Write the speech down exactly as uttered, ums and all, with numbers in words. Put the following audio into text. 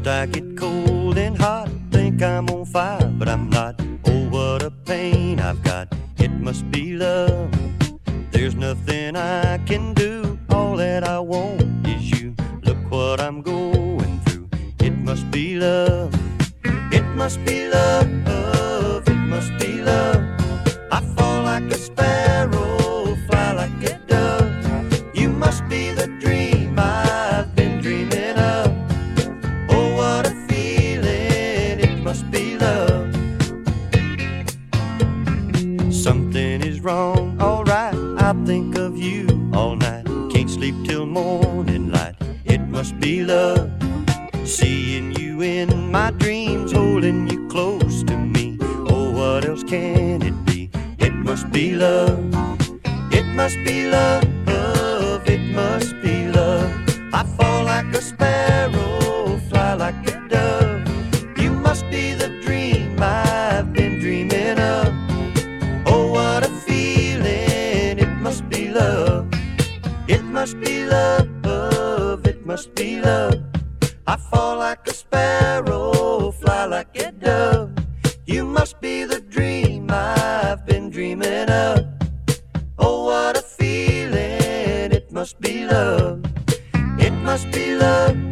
I get cold and hot, think I'm on fire, but I'm not. Oh, what a pain I've got. It must be love. There's nothing I can do. All that I want is you. Look what I'm going through. It must be love. It must be love. It must be love. I fall like a sparrow, fly like a dove. You must be the dream I've been dreaming of. Oh, what a feeling. It must be love. Something is wrong, alright. I think of you all night. Can't sleep till morning light. It must be love. Seeing you in my dreams, holding you close to me. Oh, what else can it be? It must be love. It must be love. It must be love. I fall like a sparrow, fly like a dove. You must be the dream I've been dreaming of. Oh, what a feeling. It must be love. It must be love. It must be love. I fall like a sparrow, fly like a dove. You must be the dream I've been dreaming of. Oh, what a feeling. It must be love. It must be love.